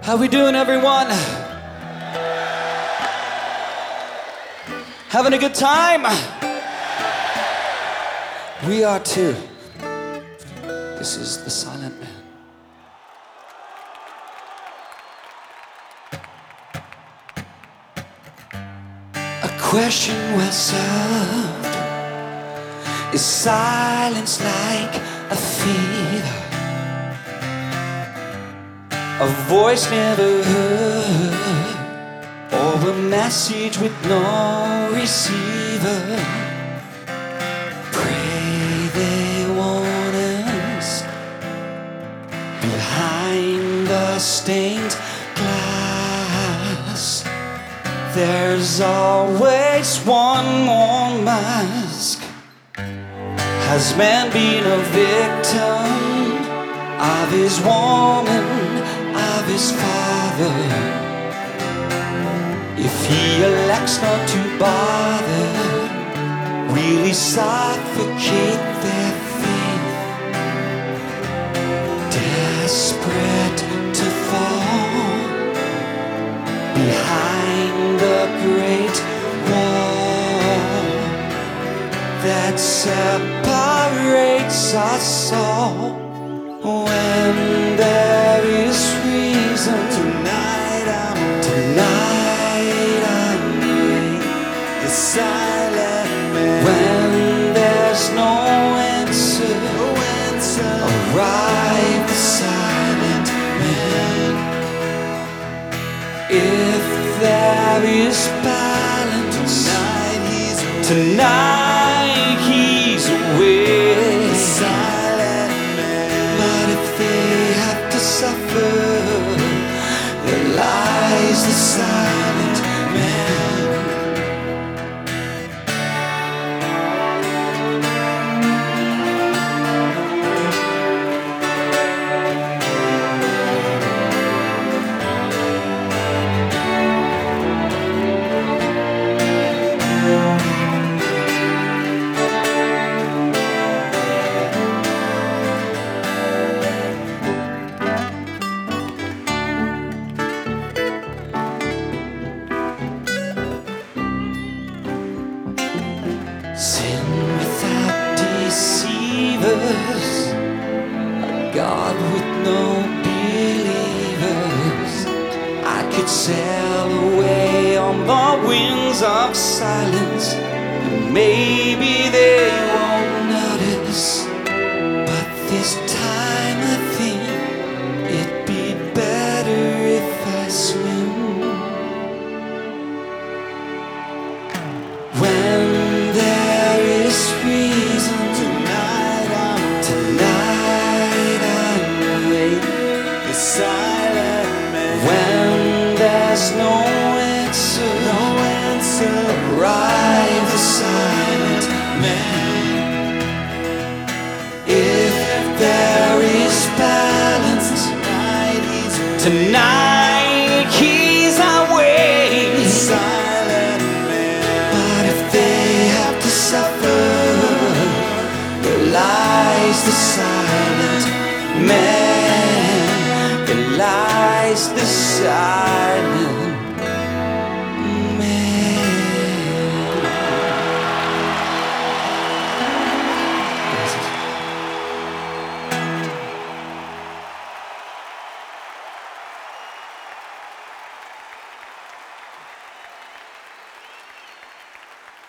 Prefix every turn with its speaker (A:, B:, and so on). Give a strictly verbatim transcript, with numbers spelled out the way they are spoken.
A: How we doing, everyone? Having a good time? We are too. This is The Silent Man. A question well served is silence like a fever. A voice never heard, or a message with no receiver. Pray they warn us behind the stained glass. There's always one more mask. Has man been a victim of his woman, of his father? If he elects not to bother, will he suffocate their faith? Desperate to fall behind the great wall that separates us all. When there is reason, tonight I'm tonight I'm the silent man. When there's no answer, no answer, arrive the silent man. If there is balance, tonight he's away. Tonight he's away. The silent man. But if they have to suffer, there lies the silent man. Sin without deceivers, a God with no believers. I could sail away on the winds of silence, and maybe they won't notice. But this time I think it'd be better if I swim. When reason, tonight I'm tonight I'm waiting. The silent man. When there's no answer, no answer, arrive the silent man. If there is balance, tonight he's tonight he's away. The silent man. But if they have to suffer, lies the silent man. There lies the silent